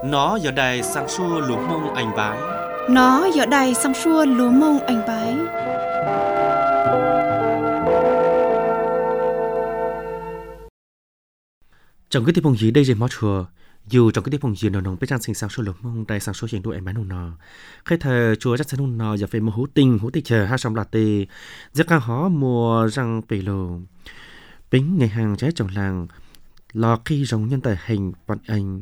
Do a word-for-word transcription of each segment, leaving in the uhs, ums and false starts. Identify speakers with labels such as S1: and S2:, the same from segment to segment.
S1: Nó giờ đây sang xua lúa mông anh bái.
S2: Nó giờ đây sang xua lúa mông anh bái.
S1: Trong cái tiết phong gì đây rồi mót chùa. Dù trong cái tiết phong gì nó nồng biết trang sinh sang xua lúa mông đây sang xua chuyện đuổi anh bái nồng nọ. Khi thờ chùa chắc chắn nồng nọ giờ phải mua hú tinh hú tinh chờ hai sòng là tê. Giờ càng khó mua răng bể lồ. Bính ngày hàng trái trồng làng lò khi rồng nhân tài hình bọn anh.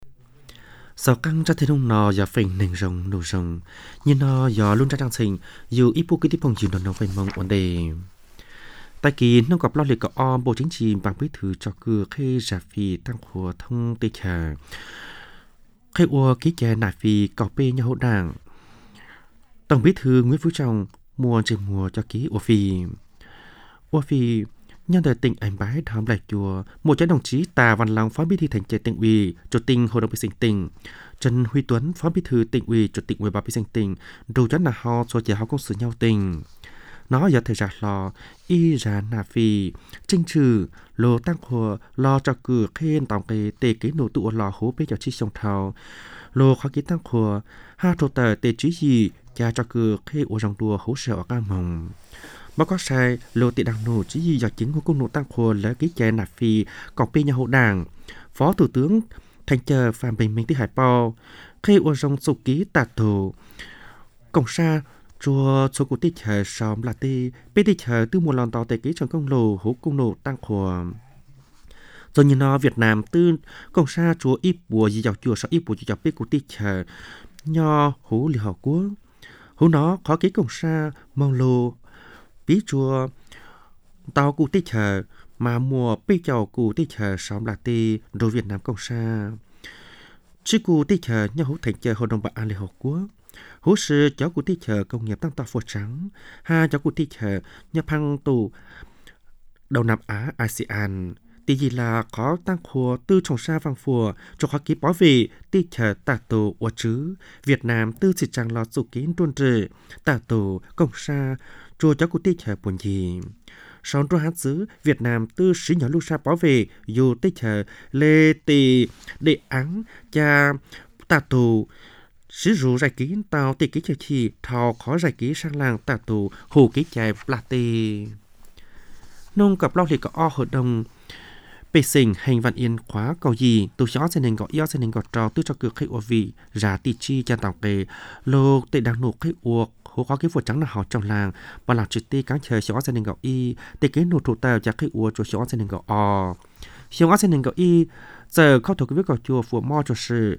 S1: Sau căng ra thế nông nò giờ phình nền rồng nổ rồng nhưng nó giờ luôn ra trang sinh dù ít bố cái tiếp phong gì nó nó phải mong ổn đề tại kỳ nông gặp lo liệt có om bộ chính trị bằng bí thư cho cửa khi giả phi tăng của thông tây chờ khi ua ký chè nải phi cọ bê nhà hộ đảng tổng bí thư Nguyễn Phú Trọng mua trên mùa cho ký ua phi ua phi nhân đời tỉnh anh bái thám lại chùa một trái đồng chí Tà Văn Long phó bí thư thành ủy tỉnh ủy chủ tịch hội đồng nhân dân tỉnh Trần Huy Tuấn phó bí thư tỉnh ủy chủ tịch ủy ban nhân dân tỉnh đủ chất là họ số trẻ họ công sự nhau tình nó giờ thời gian lò y ra nà phi tranh trừ lô tăng khổ lo cho cửa khen tổng cái tề cái nổ tụ lò hố bê cho chi sông thao lô khó ký tăng khổ hai trò tờ tề trí gì cha cho cửa khe ô rong đùa hố sợ ca mồng báo có sai lô tị đảng nổ chỉ gì do chính của công nổ tăng khổ lấy ký chè nạp phi cọc bê nhà hộ đảng phó thủ tướng thành chờ Phạm Bình Minh Tư Hải Bao khi ô rong sục ký tạt thủ cổng xa chùa số cụ tích chờ xóm là tê bê tích chờ từ một lần tàu tề ký trong công lô hố công nổ tăng khổ rồi như nó Việt Nam tư cổng xa chùa ít bùa gì dọc chùa sao ít bùa gì dọc bê cụ tích chờ nho hố lì họ quốc hố nó khó ký cổng xa mong lô bí chùa tàu cụ tích chờ mà mùa bí chầu cụ tích chờ xóm là tê rồi Việt Nam Cộng sa chứ cụ tích chờ nhau hữu thành chờ hội đồng bảo an liên hợp quốc hữu sư cháu cụ tích chờ công nghiệp tăng tạo phổ trắng hai cháu cụ tích chờ nhập hàng tù đầu Nam Á a sê an tí gì là có tăng khổ tư trồng sa vàng phùa cho khó ký bảo vệ tích chờ tả tổ ua chứ Việt Nam tư sĩ trang lọt sụ kín tuôn trừ tả tổ Cộng sa chùa cháu cụ tích chờ buồn gì sau đó hát xứ Việt Nam tư sĩ nhỏ lúc sa bảo vệ dù tích chờ lê tì đệ áng cha tà tù sĩ rủ giải ký tàu tì ký chờ chi thảo khó giải ký sang làng tà tù hồ ký chạy là tì nông cặp lo liệt có o hợp đồng bê sinh hành văn yên khóa cầu gì tôi chó sẽ nên gọi yêu sẽ nên gọi trò tư cho cực khách ua vị giá tì chi cha tàu kề lô tệ đang nộp khách uộc hố có cái vụ trắng là họ trong làng và làm trực tiếp cán trời xóa gia đình gạo y để cái nụ thủ tàu chắc cái ua cho xóa gia đình gạo o xóa gia đình gạo y giờ không thuộc cái việc gạo chùa phù mo cho sự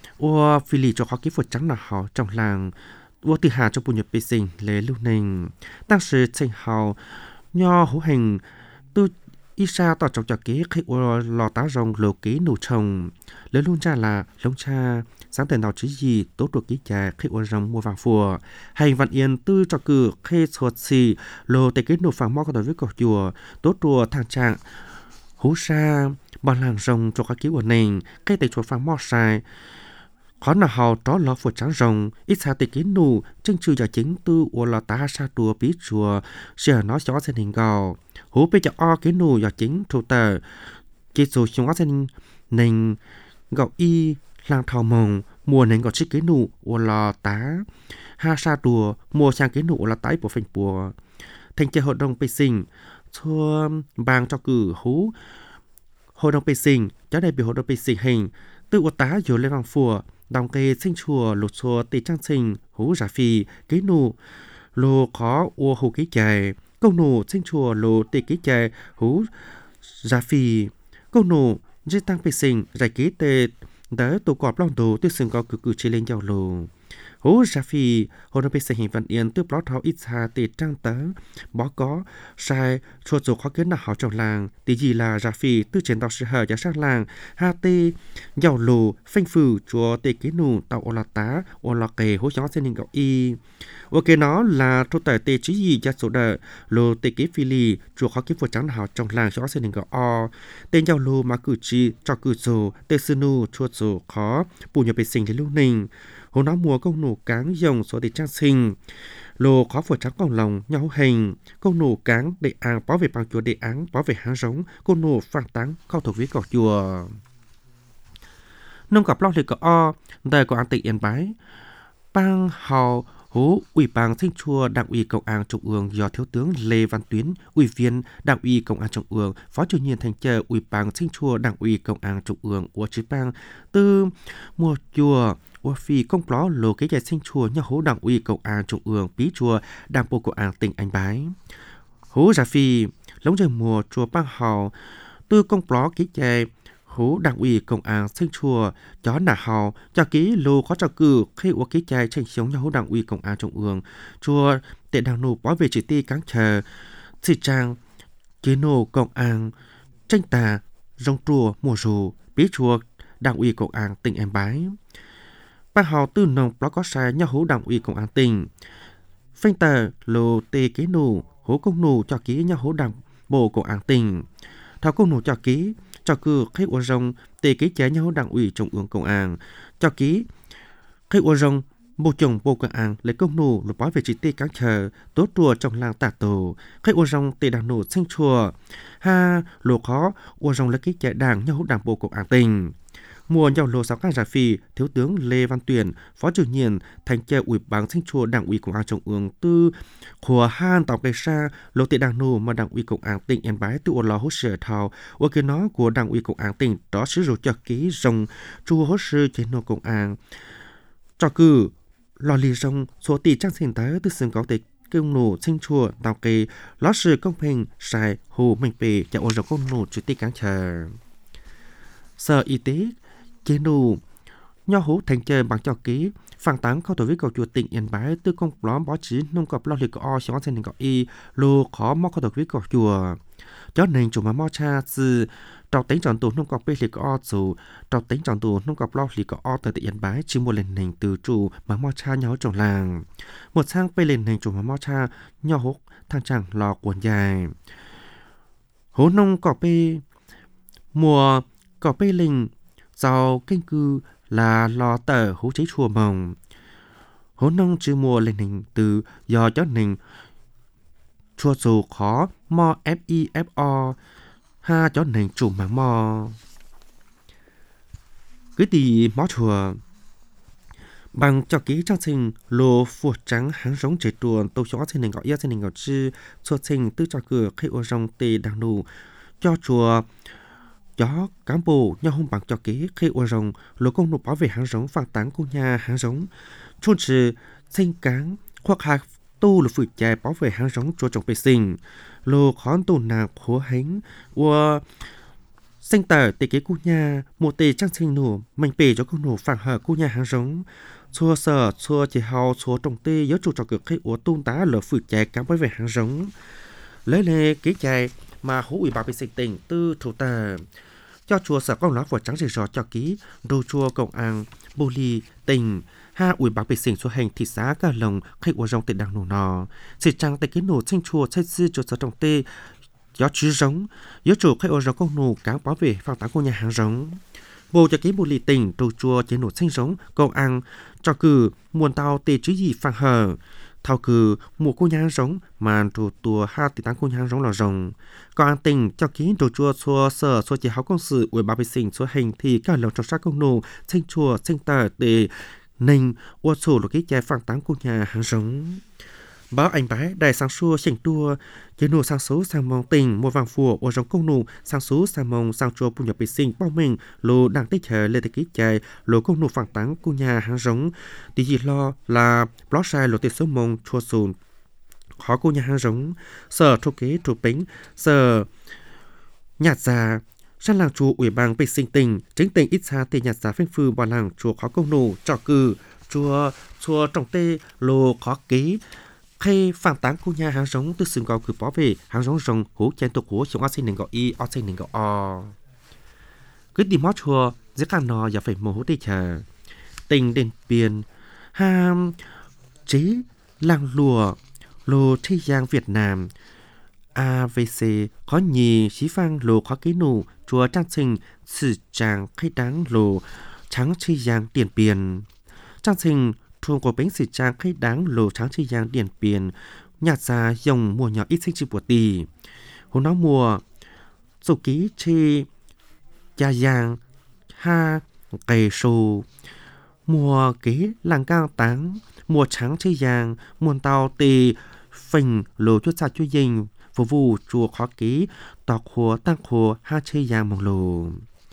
S1: ua phi lì cho có cái vụ trắng là họ trong làng ua từ hà cho bùn nhập bê sinh lễ lưu nình tăng sự thành hào nho hữu hành tư y sa tỏ trong cho kế khách ua lò tá rồng lô kế nụ trồng lễ luôn cha là lông cha sáng tên nào chứ gì tốt được ký trà khi ôn rồng mua vàng phùa hành văn yên tư cho cử khi sột xì lô tê kết nộp vàng mò có đối với cỏ chùa tốt đùa thang trạng hú sa bằng làng rồng cho các ký của nền cây tê chuột vàng mò sai khó nào hào đó lọ phùa trắng rồng ít xa tê kết nụ chân chư giả chính tư ua lò tá sa đùa bí chùa xìa nó xó xe hình gào hú bê cho o kết nụ giả chính thủ tờ kết dù xó xe nền gạo y làng thảo mồng mùa nên có chiếc kế nụ ua lò tá ha sa đùa mùa sang kế nụ là tái của phành bùa thành chế hội đồng bê sinh thua bang cho cử hú hội đồng bê sinh cháu đại biểu hội đồng bê sinh hình tự ua tá dồn lên vàng phùa đồng kê sinh chùa lụt chùa tê trang sinh hú giả phi kế nụ lô khó ua hú kế chè công nụ sinh chùa lô tê kế chè hú giả phi công nụ dây tăng bê sinh giải kế tê đã tổ cọp lòng đồ tiêu sừng có cử cử chế lên giàu lồ hố ra phi hồ nó bị xây hình văn yên tiếp lót tháo ít xa tê trang tớ bó có sai cho dù khó kiến là họ trong làng tí gì là ra phi tư chiến tàu sự hở cho sang làng ha tê giàu lồ phanh phử chúa tê kế nụ tàu ô là tá ô là kề hố chó xin hình gạo y ok nó là thô tờ tê chí gì cho số đợi lô tê kế phi lì chúa khó kiến phụ trắng là họ trong làng chó xin hình gạo o tên giàu lồ mà cử chi cho cử dồ tê sư nụ chua dồ khó bù nhập bề sinh đến lưu ninh hồ nó mùa công nổ cáng dòng số để trang sinh lô khó phổi trắng còn lòng nhau hình công nổ cáng để áng bảo vệ bằng chùa để áng bảo vệ háng giống công nổ phản táng không thuộc với cỏ chùa nông gặp lo liệt có o đời có an tịnh yên bái bang hào hố ủy ban thanh chua đảng ủy công an trung ương do thiếu tướng Lê Văn Tuyến, ủy viên đảng ủy công an trung ương, phó chủ nhiệm thành trợ ủy ban thanh chua đảng ủy công an trung ương của chí bang từ mùa chùa của phi công ló lô cái giải thanh chua nhà hố đảng ủy công an trung ương bí chùa đảng bộ công an tỉnh Anh Bái hố giả phi lống trời mùa chùa bang hào từ công ló cái giải hố đảng ủy công an thanh chùa chó nà hào cho ký lô có cho cử khi của ký trai tranh sống nhà hố đảng ủy công an trung ương chùa tệ đảng nụ bảo vệ chỉ ti cáng chờ thị trang ký nô công an tranh tà rong chùa mùa rù bí chùa đảng ủy công an tỉnh Em Bái bang hào tư nông đó có sai nhà hố đảng ủy công an tỉnh phanh tờ lô tê ký nụ hố công nụ cho ký nhà hố đảng bộ công an tỉnh thảo công nụ cho ký cho cử khách ô rong tề ký chế nhau đảng ủy trung ương công an cho ký khách ô rong bộ trưởng bộ công an lấy công nụ lục báo về chỉ tiêu cán chờ tốt chùa trong làng tả tổ khách ô rong tề đảng nụ sinh chùa ha lô khó ô rong lấy ký chế đảng nhau đảng bộ công an tỉnh mùa nhau lô sáu các giả phi thiếu tướng Lê Văn Tuyển phó chủ nhiệm thành chế ủy ban sinh chùa đảng ủy công an trung ương tư của han tàu cây sa lô tệ đảng nô mà đảng ủy công an tỉnh Yên Bái tự lo hỗ trợ thảo và cái nó của đảng ủy công an tỉnh đó sử dụng cho ký rồng chùa hỗ trợ chế nô công an cho cử lo lì rồng số tỷ trang sinh tới từ sừng có thể công nô sinh chùa tàu cây ló sự công bình sai hồ mình bề cho ô rồng công nô chủ tịch cán chờ sở y tế chế nô nho hú thành chơi bằng cho ký phản tán câu tổ viết cầu chùa tỉnh Yên Bái tư công lóm bó trí nông cọp lo liệt có o xóa trên nền cọp y lô khó mò câu tổ viết cầu chùa cho nên chủ mà mò cha từ trào tính chọn tù nông cọp bê liệt có o chủ trào tính chọn tù nông cọp lo liệt có o từ tỉnh Yên Bái chỉ một lần nền từ chủ mà mò cha nhỏ trong làng một sang bê lên nền chủ mà mò cha nho hú thang chẳng lò cuộn dài hố nông cọp bê mùa cọp bê linh sau kinh cư là lò tờ hố cháy chùa mồng hố nông chữ mùa lên hình từ do cho nình chùa dù khó mò ép i ép o ha cho nình chủ mạng mò cứ tì mó chùa bằng cho ký trong sinh lô phuột trắng háng giống trẻ tuần tàu chó trên nền gọi yên trên nền gọi chư chùa sinh tư cho cửa khi ô rong tì đằng nụ cho chùa chó cán bộ nhau hung bằng cho ký khi ô rồng lô công nộp bảo vệ hàng giống phản tán của nhà hàng giống chôn trừ sinh cán hoặc hạt tu là phụ chạy bảo vệ hàng giống cho trồng vệ sinh lô khó tu nàng khổ hánh và sinh tờ tê kế của nhà một tê trang sinh nổ mạnh bề cho công nổ phản hợp của nhà hàng giống xua sở xua chỉ hào xua trồng tê nhớ chủ trò cực khi ủa tôn tá là phụ chạy cán bảo vệ hàng giống lấy lệ kế chạy mà hữu ủy ban vệ sinh tỉnh tư thủ tờ cho chùa sở công lá vỏ trắng rì rò cho ký đô chùa công an bô ly tỉnh ha ủy ban vệ sinh số hành thị xã Ca Lồng khách của dòng tỉnh đang nổ nò chỉ trang tại cái nổ sinh chùa xây sư chùa sở trồng tê gió chứ giống gió chủ khách ở dòng công nổ cán bảo vệ phản tán của nhà hàng giống bộ cho ký bô ly tỉnh đô chùa chế nổ sinh giống công an cho cử muôn tàu tê chứ gì phản hở thao cử mùa cô nhang giống mà đồ tua hai tỷ tám cô nhang giống là rồng còn an tình cho ký đồ chua xua sở xua chỉ háo công sự ủy ban vệ sinh xua hình thì các lòng trong sát công nô sinh chùa sinh tờ để nình ô sổ là cái trái phản tán cô nhà hàng giống báo Anh Bái đại sang xua chỉnh tua chế nô sang số sang mong tình một vàng phùa ô giống công nô sang số sang mong sang chùa bùn nhập vệ sinh bao mình lô đang tích hợp lên cái trái lô công nô phản tán cô nhà hàng giống thì gì lo là blog sai lô tiền số mong chùa sùn khó cô nhà hàng giống sở thu kế thu bính sở nhạt già sang làng chùa ủy ban vệ sinh tỉnh chính tỉnh ít xa tiền nhạt giá phanh phư vào làng chùa khó công nô trò cử chùa chùa trồng tê lô khó ký khi phản tán của nhà hàng giống từ sừng cầu cứ bảo vệ hàng giống rồng hú chen tục hú chúng xin đừng gọi y o xin đừng gọi o cứ đi mót chùa dễ khăn nò giờ phải mổ đi chờ tình đền biển ham trí làng lùa lô thi giang Việt Nam a vê xê có nhì xí phang lô khó ký nụ chùa trang sinh sự tràng khai đáng lô trắng chi giang tiền biển trang sinh thuồng của bánh xì trang khách đáng lô trắng chi giang điển biển nhạt ra dòng mùa nhỏ ít sinh chi của tì hồ nó mùa dù ký chi gia giang ha cây sù mùa kế làng cao táng mùa trắng chơi giang muôn tàu tì phình lô chút xa chút dình vụ vụ chùa khó ký tọt khổ tăng khổ ha chơi giang mong lô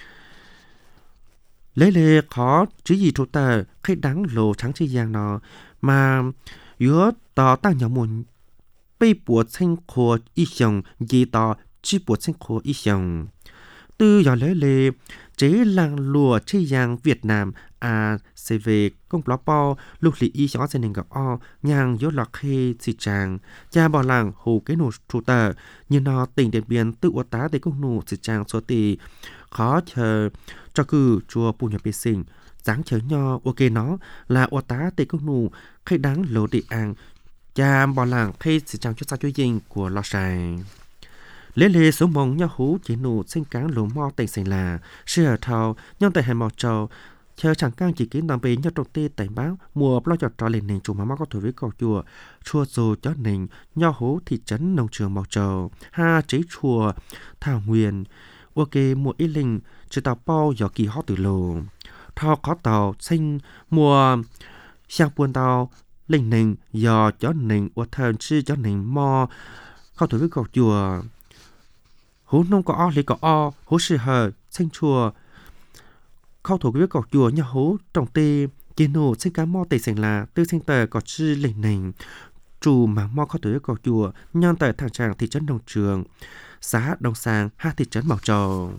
S1: lấy lệ khó chứ gì chỗ tờ khi đáng lô trắng chơi giang nó mà yếu tỏ tăng nhỏ muôn bây bùa thanh khổ ý xong gì tỏ chứ bùa thanh khổ ý xong từ giờ lấy lệ chế làng lùa chơi giang Việt Nam à sẽ về công ló po lúc lý y cho gia đình gặp o nhang yếu lọc khê xì tràng cha bỏ làng hồ cái nụ trụ tờ như nó tỉnh điện biên tự ua tá để công nụ xì tràng số tỷ khó chờ cho cử chùa bù nhập bê sinh dáng chờ nho ok nó là ua tá để công nụ khê đáng lỗ địa an cha bỏ làng khê xì tràng chút xa chú dinh của lò sài lễ lễ số mong nhau hú chỉ nụ sinh cáng lỗ mò tỉnh sinh là sư ở thao nhân tại hai mò trầu chờ chẳng càng chỉ kiến đồng bì nhau trồng tê tại báo mùa bao giờ trò lên nền chủ mà mắc có thổi với cầu chùa chùa dù cho nền nhau hú thị trấn nông trường màu trầu ha chế chùa thảo nguyên ok mùa ít linh chỉ tàu bao giờ kỳ hót từ lồ thao có tàu sinh mùa sang buôn tàu lên nền giờ cho nền của thần sư cho nền mò không thổi với cầu chùa hú nông có o lấy có o hú sư hờ sinh chùa khâu thủ với cọc chùa nhà hố trồng tê chế nổ sinh cá mò tây sành là tư sinh tờ có chư lệnh nành chủ mà mò khâu thủ với cọc chùa nhân tại thằng tràng thị trấn Đồng Trường xã Đông Sang hai thị trấn Bảo Trầu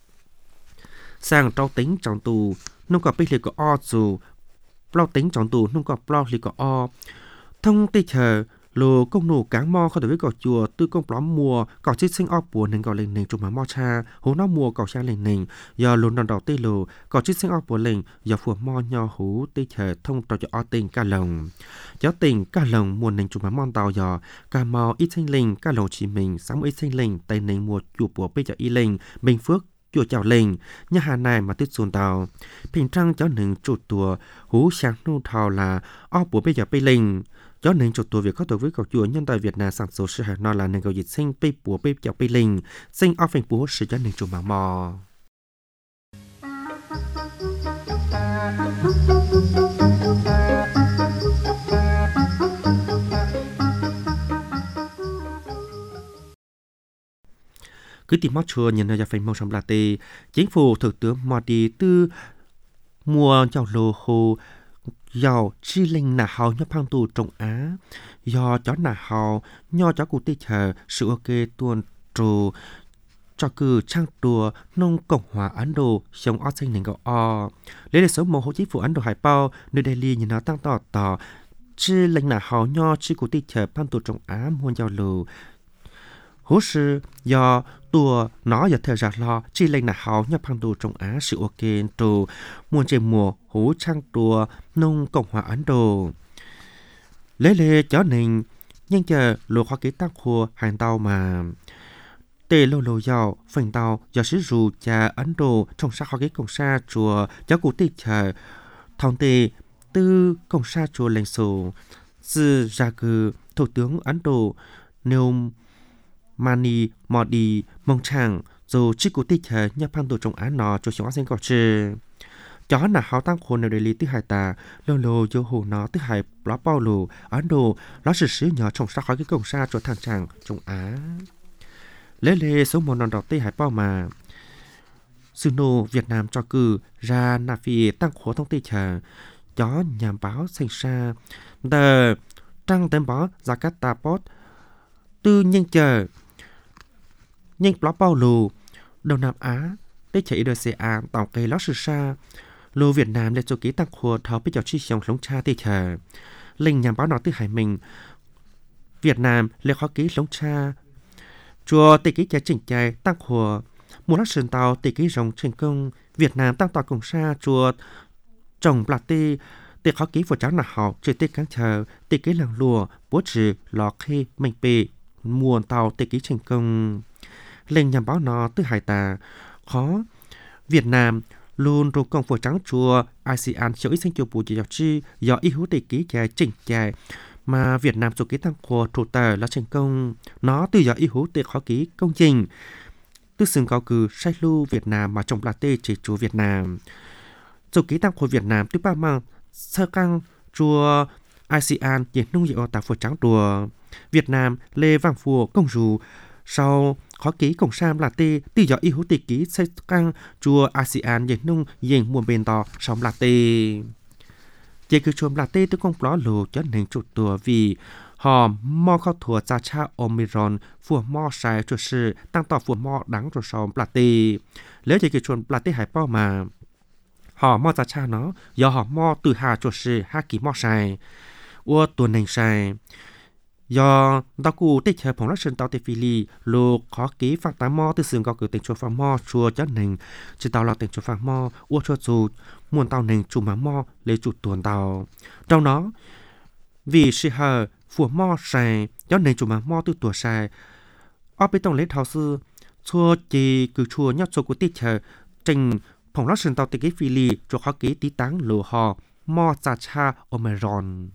S1: sang trao tính trọng tù nông cọp bích liệt có o dù plau tính trọng tù nông cọp plau liệt có o thông tê chờ lô công nổ cáng mò khâu thủ với cọc chùa tư công plóm mùa cọc chít sinh o bùa nên gọi lệnh nành chủ mà mò cha hố nó mùa cọc cha lệnh nành do lồn đòn đỏ tê lô cọc chít sinh o bùa lệnh do phùa mò nho hú tê chờ thông trò cho o tình ca lồng gió tình ca lồng mùa nành chủ mà mò tàu dò ca mò ít sinh linh ca lồng chỉ mình sáng ít sinh linh tây nành mùa chủ bùa bây giờ y linh bình phước chùa chào lệnh nhà hà này mà tuyết xuân tàu bình trăng cháu nừng chủ tùa hú sáng nô thào là o bùa bây giờ bây linh cho nên chủ tùa việc có tổ với cầu chùa nhân tại Việt Nam sản xuất sự hạt nó là nền cầu dịch sinh bê bùa bê chào bê linh sinh o phình bùa sự cho nền chủ mà mò cứ tìm móc chùa nhận ra phải mong sắm là tê chính phủ thủ tướng Modi tư mùa chào lô hồ giàu chi linh nà hào nhấp hang tù trong Á do chó nà hào nho chó cụ tê chờ sự ok tuôn trù cho cử trang đùa nông Cộng hòa Ấn Độ sống ở xanh nền gạo o lấy để số một hộ chính phủ Ấn Độ hải bao nơi Delhi nhìn nó tăng tỏ tỏ chi linh nà hào nho chi cụ tê chờ hang tù trong Á muôn giàu lù hố sư do tùa nó giờ thời gian lo chi lên là hào nhập hàng đồ trong Á sự ok đồ muôn trên mùa hố trang tùa nông Cộng hòa Ấn Độ lấy lệ chó nền nhưng chờ lô khoa kế tác khua hàng tàu mà tê lô lô giàu phần tàu do sử dụng cha Ấn Độ trong sát khoa kế công sa chùa cháu cụ tịch chờ thông tê tư công sa chùa lãnh sổ sư ra cử thủ tướng Ấn Độ nêu Mani Modi mong chẳng dù chiếc cụ tích hệ nhập hàng tổ trong Á nó cho chúng sinh có chê chó là hào tăng khổ nêu đề lý tư hải tà lô lô dô hồ nó tư hải ló bao lô Ấn Độ ló sự sứ nhỏ trong sát khỏi cái công sa cho thằng chàng trong Á lê lê số một nòn đỏ tây hải bao mà sư nô Việt Nam cho cử ra nà phi tăng khổ thông tây chờ chó nhà báo xanh xa tờ trăng tên bó Jakarta Post tư nhân chờ nhân plot bao lù Đông Nam Á tới chạy Indonesia tàu cây lót sư xa lù Việt Nam để cho ký tăng khổ thảo biết cho chi xong lống cha tê chờ linh nhà báo nói từ hải mình Việt Nam lê khó ký lống cha chùa tê ký cha chỉnh chạy tăng khổ một lát sơn tàu tê ký rồng thành công Việt Nam tăng tàu cùng xa chùa trồng bạc tê tê khó ký của cháu là họ chơi tê cán chờ tê ký làng lùa bố trừ lò khê mạnh bề muôn tàu tê ký thành công lên nhằm báo nó từ hải tà khó Việt Nam luôn rồi công phủ trắng chùa a sê an cho ít sinh chùa bù chỉ dọc chi do ý hữu tê ký chạy chỉnh chạy mà Việt Nam số ký tăng của thủ tờ là thành công nó từ do ý hữu tê khó ký công trình từ sừng cao cử sai lưu Việt Nam mà trong là tê chỉ chùa Việt Nam chủ ký tăng khối Việt Nam tuy ba mang sơ căng chùa a sê an nhiệt nông dịu tại phố trắng đùa Việt Nam Lê Vàng Phùa công dù sau khó ký cổng sam là tê tư do y hữu tì ký xây căng chùa a sê an nhiệt nông dành muôn bền tỏ sống là tê chỉ cứ chuông là tê tư công ló lù cho nên chủ tùa vì họ mò khó thua cha cha Omicron phùa mò sai cho sự tăng tỏ phùa mò đắng rồi sống là tê nếu chỉ cứ chuông là tê hải bao mà họ mò cha cha nó do họ mò từ hà cho sự ha ký mò sai ua tuần nền sai do tao cụ tích hợp phòng lắc sơn tao tê phi li lô khó ký phạt tá mò từ xương gò cử tình chùa phang mò chùa chất nền chỉ tao là tình chùa phang mò ua chùa dù muôn tao nền chủ má mò lấy chủ tuần tao trong đó vì sự hờ phùa mò sai do nền chủ má mò từ tuổi sai ở bên trong lấy thảo sư chùa chỉ cứ chùa nhóc chùa của tích hợp trình phòng lắc sơn tao tê phi li chùa khó ký tí táng lô họ mò cha cha Omicron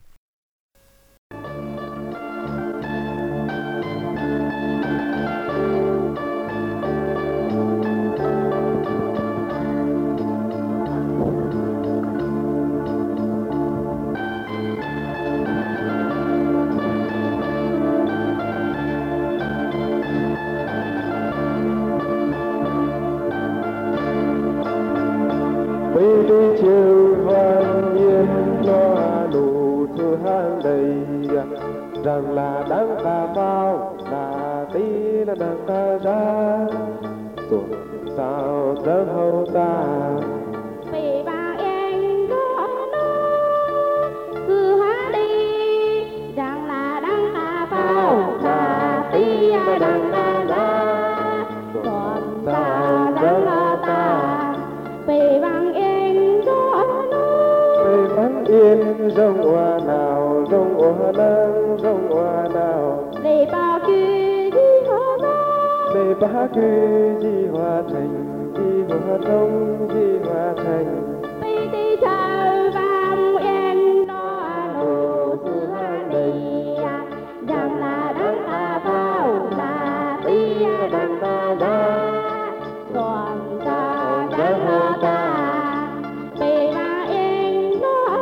S3: rằng là đáng ta bao là tí là đáng ta ra tuần sao rất hậu ta
S4: vì ba em có nó cứ hát đi rằng là đáng ta bao là tí là đáng ta ra tuần sao rất hậu ta vì bằng em có nó
S3: vì bằng yên rong hoa nào rong hoa nắng rong hoa nào
S4: để bao kia đi hoa đó
S3: để ba cứ di hoa thành di hoa trong di hoa thành
S4: đi đi chờ vang em nó nụ sự hát đi rằng là đáng ta bao là tí đáng ta ra còn ta rất hơ ta vì mà em nó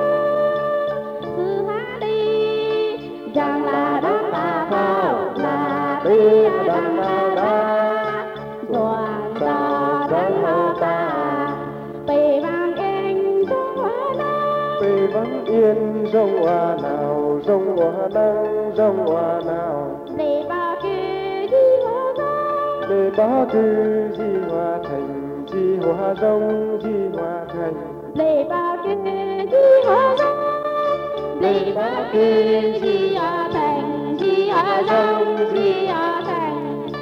S4: sự hát đi rằng là đáng ta bao là tí đáng ta ra còn ta rất hơ ta vì mà em nó
S3: vì vắng yên rong hoa nào rong hoa nắng rong hoa nào
S4: để bao kia đi hoa đó
S3: để ba cứ di hoa thành di hoa rong di hoa thành
S4: để bao kia đi hoa đó để bao kia đi hoa thành đi hoa rong đi hoa thành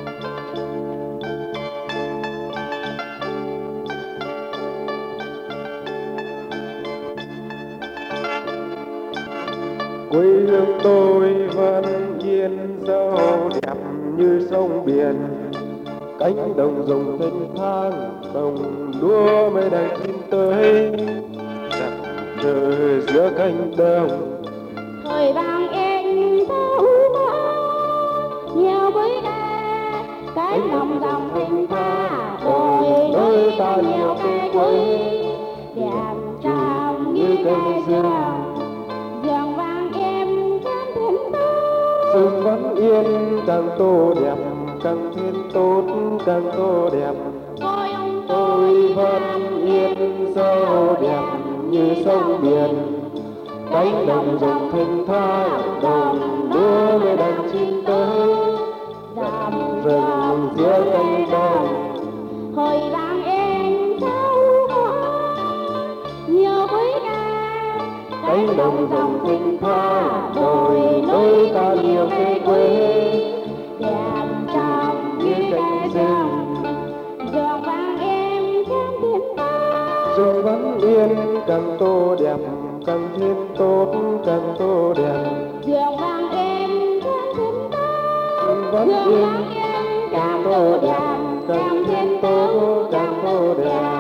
S3: quê hương tôi vẫn yên dâu đẹp như sông biển cánh đồng rồng thênh thang đồng đua mới đang chim tới đặt chờ giữa cánh đồng
S4: thời vang em sao hoa nhiều với ta cánh đồng rồng thênh thang đôi đôi ta nhiều cây quế đẹp trong như cây dương dương vang em cam thênh thang
S3: sương vẫn yên càng tô đẹp càng thêm tốt càng tô đẹp
S4: tôi ông
S3: tôi vẫn yên dâu đẹp như sông biển cánh đồng rồng thênh thang đồng đua mới đang chim tới
S4: dầm
S3: rừng giữa cánh đồng
S4: hồi vang em sao hoa nhiều với ta
S3: cánh đồng rồng thênh thang đồi núi ta nhiều cây quế
S4: đẹp trong như cây dương dương vang em cam thênh thang
S3: rừng vẫn yên càng tô đẹp càng thêm tốt càng tô đẹp
S4: dương vang em cam thênh thang
S3: rừng vẫn
S4: dương
S3: yên
S4: vang em
S3: càng
S4: cam
S3: tô
S4: tô
S3: đẹp
S4: đẹp
S3: càng
S4: cam
S3: thêm
S4: thênh
S3: tốt
S4: thang
S3: càng tô đẹp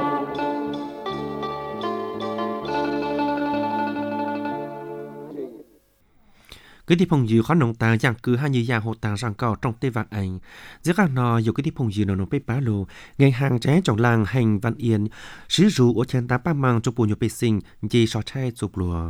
S1: cái đi phong dư khó nông ta dạng cứ hai như dạng hồ tàng sang cao trong tây vạn ảnh giữa các nò dù cái đi phong dư nông nông bê bá lù ngày hàng trái trong làng hành văn yên sử dụng ở trên tá ba mang cho bùn nhiều bê sinh dì sọ trai chụp lùa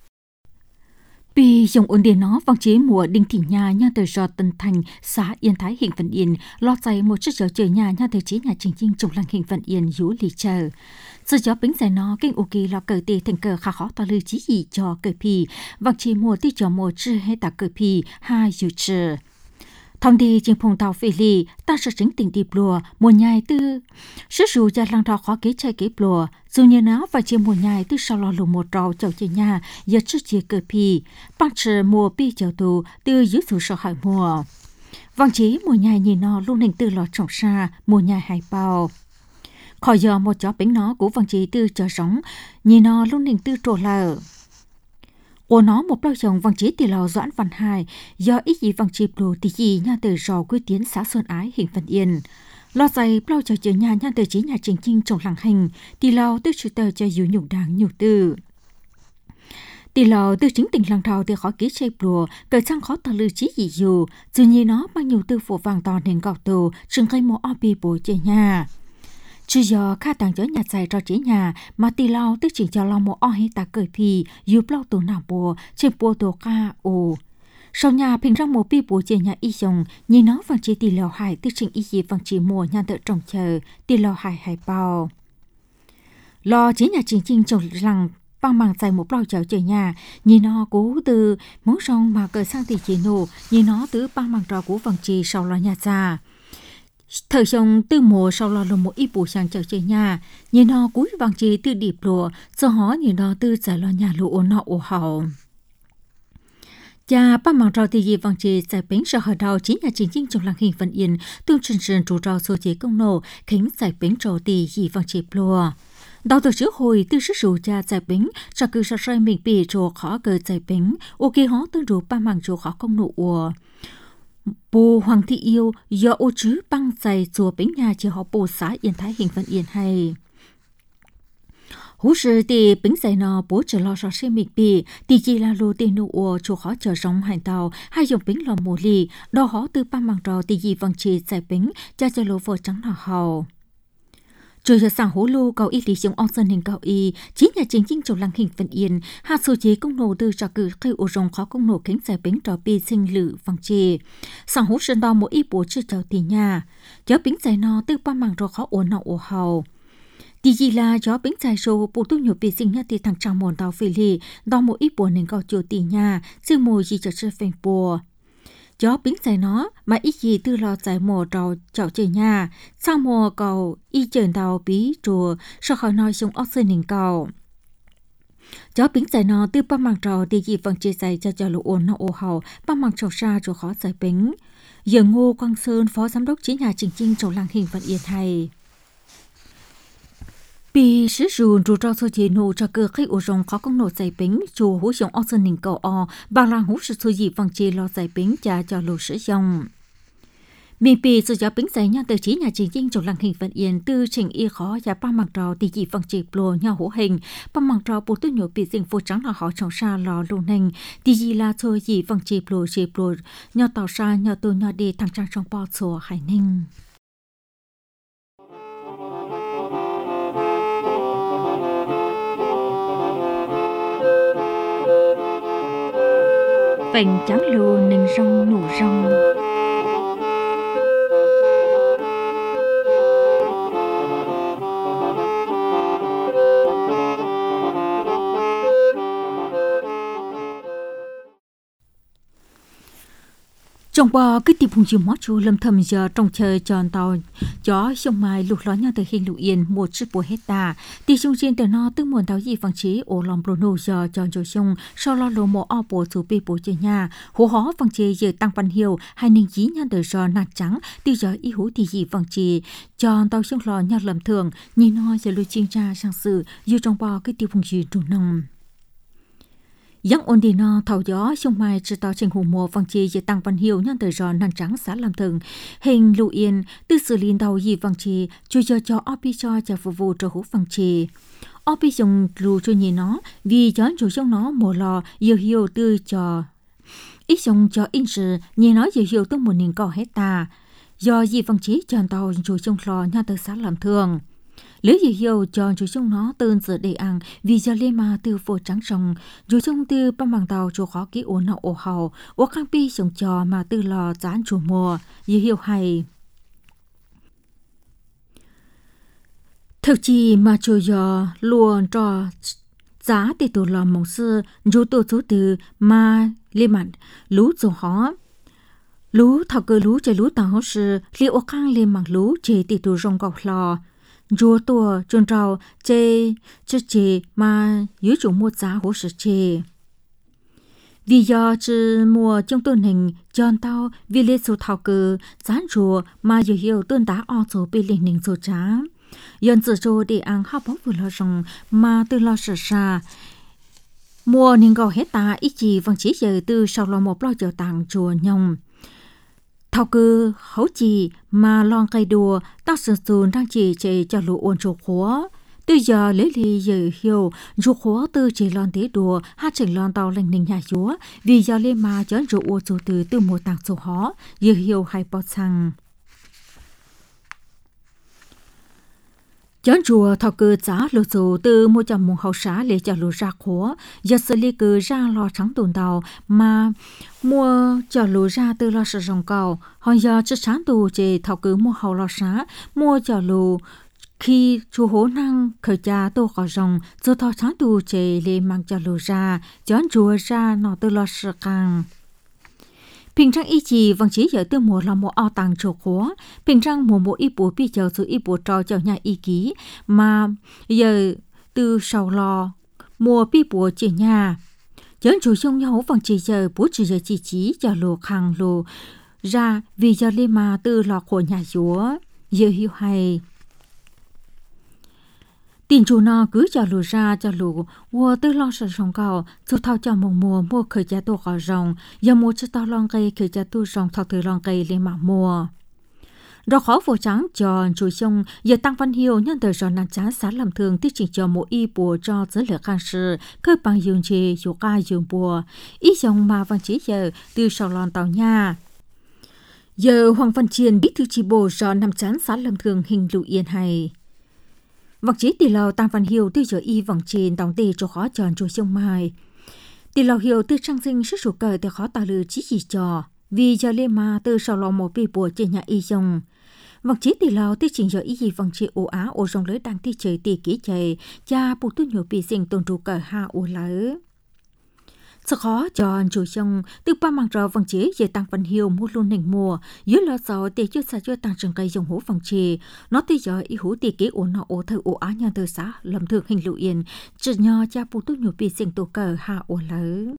S5: Vì dòng ổn định nó vang chế mùa đinh thị nhà nhà từ do Tân Thành xã Yên Thái huyện Vân Yên lo chạy một chiếc gió trời nhà nhà từ chế nhà trình trình trong làng huyện Vân Yên dũ lì chờ sự gió bính giải nó kinh ok lo cờ tì thành cờ khá khó to lưu chí gì cho cờ pì vang chế mùa tí cho mùa chư hay ta cờ pì hai dụ chư thông đi trên phong tàu phi lì ta sẽ chính tình điệp lùa mùa nhai tư sức dù cho làng thọ khó kế chơi kế lùa dù như nó và trên mùa nhai tư sau lo lù một trâu chậu chơi nhà giờ trước chia cờ pì bắt chờ mùa pi chậu tù từ dưới thủ sợ hại mùa vang chế mùa nhai nhìn nó luôn hình tư lọ trồng xa mùa nhai hai bao khỏi giờ một chó bánh nó của vang chế tư chờ sống nhìn nó luôn hình tư trổ lờ của nó một bao chồng vang chế tỷ lò Doãn Văn Hải do ít gì vang chế bồ tỷ gì nhà từ rò quy tiến xã Xuân Ái huyện Vân Yên lo dày bao chờ chờ nhà nhà từ chế nhà trình trinh trong làng hành tỷ lò tư chủ tờ cho dù nhục đảng nhục tư tỷ lò tư chính tỉnh làng thảo thì khó ký chơi bồ cởi sang khó tờ lưu chí gì dù dù như nó bao nhiêu tư phụ vàng to nên gọc tù trường cây mỏ o bì bồ chơi nhà chứ giờ khá tàng chớ nhà dài cho chế nhà mà tì lao tức chỉ cho lao một o hay ta cởi pì giúp lao tổ nào bùa trên bùa tổ ca ồ sau nhà平常một pi bùa chế nhà y dùng nhìn nó vàng chế tì lao hải tức chỉnh y gì vàng chế mùa nhà tự trồng chờ tì lao hải hải bao lo chế nhà chính chính trồng lằng bằng màng dài một bao chảo chơi nhà nhìn nó cố từ muốn xong mà cởi sang tì chế nổ nhìn nó từ bằng màng trò của vàng chế sau lo nhà già thời xong từ mùa sau lo lồng một ít bù sang chợ chơi nhà nhìn nó cúi vàng chế từ điệp lụa do họ nhìn nó từ giải lo nhà lụa nó ổ hậu cha ba mảng rau thì gì vàng chế giải bánh sau hồi đầu chính nhà chính chính trong làng hình Vân Yên tương trình trình chủ rau số chế công nổ khánh giải bánh rau thì gì vàng chế lụa đào từ trước hồi từ sức rủ cha giải bánh cho cứ sao sai mình bị trồ khó cờ giải bánh ok họ tương đủ ba mảng trồ khó công nổ ủa bù Hoàng Thị Yêu do ô chứ băng dày chùa bánh nhà chỉ họ bù xã Yên Thái hình Vân Yên hay hú sư thì bánh dày nó bố trở lo cho xe mình bị thì chỉ là lô tiền nụ ủa chùa khó chờ sống hành tàu hay dùng bánh lò mù lì đo họ từ ba mảng trò thì gì vàng chỉ dày bánh cha cho lô vợ trắng đỏ hầu rồi giờ sang hố lô cầu y lý dùng ông sơn hình cầu y chính nhà chính chính trong làng hình Vân Yên hạt số chế công nổ từ trò cử cây ổ rồng khó công nổ cánh giải bánh trò pi sinh lự vàng chê sang hố sơn đo mỗi ít bố chưa chào tiền nhà chó bánh giải nó từ ba mảng trò khó ổ nọ ổ hầu thì gì là chó bánh giải số bộ tu nhiều pi sinh nhà thì thằng trang mồn tàu phi lì đo mỗi ít bố nên cầu chiều tiền nhà riêng mùi gì cho chơi phèn bùa chó bính giải nó mà ít gì tư lo giải mùa trò chậu chơi nhà sau mùa cầu y chờn tàu bí chùa sau khỏi nói xuống ốc sơn hình cầu chó bính giải nó tư ba mảng trò thì gì vẫn chia giải cho cho lũ ồn nó ồ hầu ba mảng trò xa chùa khó giải bính giờ Ngô Quang Sơn phó giám đốc chí nhà trình trinh trong làng hình Vân Yên hay vì sử dụng rủi ro số chế nổ cho cơ khách ổ rồng khó công nổ giải bính chùa hú dùng ốc sơn hình cầu o bằng làng hú sự số gì vàng chế lo giải bính trả cho lô sử dụng mình bị sự giáo bính giải nhau từ chí nhà chính chính trong làng hình Vân Yên từ trình y khó và ba mảng trò thì chỉ vàng chế lô nhau hú hình ba mảng trò bố tôi nhổ bị dình vô trắng là họ trồng xa lò lô nành thì gì là thôi gì vàng chế lô chế lô nhau tàu xa nhau tôi nhau đi thằng trang trong bò sổ hải ninh vành trắng lô nâng rong nụ rong trong bò cái tiệm hùng chiều mót chú lâm thầm giờ trong chơi tròn tàu gió sông mai lục ló nhau từ hình lục yên một chiếc bùa hecta thì sông trên từ nó tức nguồn tàu gì vàng chế ổ lòng bồ nô giờ tròn trồi sông sau lo lô mộ o bùa chủ bì bùa chơi nhà hố hó vàng chế giờ tăng văn hiệu hai ninh chí nhau từ giờ nạt trắng từ giờ y hú thì gì vàng chế tròn tàu sông lò nhau lầm thường nhìn nó giờ lôi chiên tra sang sự dù trong bò cái tiệm hùng chiều trù nông Yang ổn định nó thầu gió sông mai chỉ tàu trên hồ mùa vàng chi về tăng văn hiệu nhân từ giò nàn trắng xã làm thường hình lụ yên từ xử lý đầu gì vàng chi chui cho cho opi cho cho phục vụ cho hú vàng chi opi dùng lù cho nhìn nó vì gió chủ trong nó mùa lò yêu hiệu từ cho ý dùng cho in sự nhìn nói dữ hiệu tôi muốn nhìn cỏ hết ta do gì phong chí chọn tàu chủ trong lò nhà từ xã làm thường nếu dữ hiệu chọn chủ trong nó tên giờ để ăn vì giờ lên mà từ phố trắng sông chủ trong từ bằng bằng tàu chủ khó kỹ ổn nọ ổ hầu ổ khang pi dùng cho mà từ lò dán chủ mùa dữ hiệu hay thực chi mà chủ giờ luôn cho giá thì tụ lò mong sư dù tụ số từ mà liên mặt lú dùng họ lú thảo cơ lú chơi lú tàu họ sư liệu khang liên mặt lú chơi thì tụ rong gọc lò dù tụ chôn trâu chơi chơi chơi mà dưới chủ mua giá hỗ trợ chơi vì do chỉ mua trong tuần hình chọn tàu vì lệ số thảo cơ giá rùa mà dù hiểu tuần đá o số bị liên hình số trả dân tự cho để ăn hấp bốc vừa lo rong mà từ lo sợ xa mua nên gọi hết ta ít gì vẫn chỉ giờ từ sau lo một lo chờ tặng chùa nhông thao cơ hấu chỉ mà lon cây đùa ta sử dụng đang chỉ chạy cho lũ ôn chuột khóa từ giờ lấy li giờ hiểu chuột khóa từ chỉ lon té đùa hát chỉnh lon tàu lành ninh nhà chúa vì giờ lên mà chở rượu ôn chuột từ từ một tặng số hó giờ hiểu hay bọt xăng chọn chùa thọ cơ giá lô số từ một trăm mùng hậu xã để cho lô ra khóa giờ xử lý cơ ra lò trắng tồn tàu mà mua cho lô ra từ lò sử dụng cầu hồi giờ chất sáng tù chỉ thọ cơ mua hậu lò xã mua cho lô khi chùa hố năng khởi cha tô khó rồng cho thọ sáng tù chỉ để mang cho lô ra chọn chùa ra nọ từ lò sử càng bình trang y chỉ vang chỉ giờ từ mùa là mùa ao tàng chỗ khóa bình trang mùa mùa y bùa pi chờ sự y bùa trò chờ nhà y ký mà giờ từ sau lò mùa pi bùa chỉ nhà chấn chủ trong nhau vang chỉ giờ bùa chỉ giờ chỉ chỉ chờ lô khang lô ra vì giờ lên mà từ lò của nhà chúa giờ hiểu hay tiền chủ nó cứ cho lù ra cho lù mua từ lo sợ sòng cầu thu thao cho mùng mùa mua khởi giá tu gò rồng giờ mua cho tao long cây khởi giá tu rồng thao từ long cây lên mà mua đó khó vô trắng cho chủ sông giờ tăng văn hiệu nhân từ rồi nằm chán sáng làm thường tiết chỉnh cho mỗi y bùa cho giới lửa khang sự cơ bằng dùng chì chủ ca dùng bùa ý dòng mà văn chỉ giờ từ sau lon tàu nha giờ Hoàng Văn Chiên biết thư chi bồ cho nằm chán sáng làm thường hình lụ yên hay vọng chế tỷ lầu tăng văn hiệu từ giờ y vọng trên đóng tề cho khó tròn cho sông mai tỷ lầu hiệu từ trang sinh sức sụt cờ từ khó tạo lừa chỉ chỉ cho vì giờ lên mà từ sau lò một bị bùa trên nhà y dòng vọng chế tỷ lầu từ chỉnh giờ y gì vọng chế ổ á ổ rong lưới đang ti chơi tỷ kỹ chơi cha bù tu nhiều bị sinh tồn trụ cờ ha ổ lỡ sự khó cho chủ sông từ ba mang trò vòng chế về tăng văn hiệu mua luôn nền mùa dưới lo sợ để cho sa cho tăng trồng cây dòng hố vòng chế nó tới giờ y hú tỷ kế ổn nọ ổ thơ ổ á nhà từ xã lâm thường hình lụ yên chợt nho cha bù tu nhiều bị sinh tổ cờ ha ổ lỡ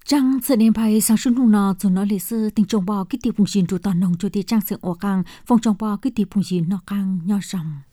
S5: Trang sự nên phải sáng sớm hôm nào chúng nói lịch sử tình trong bao cái tiêu phùng xin trụ toàn nông cho thì trang sự ở càng phong trong bao cái tiêu phùng xin nó càng nhỏ rộng.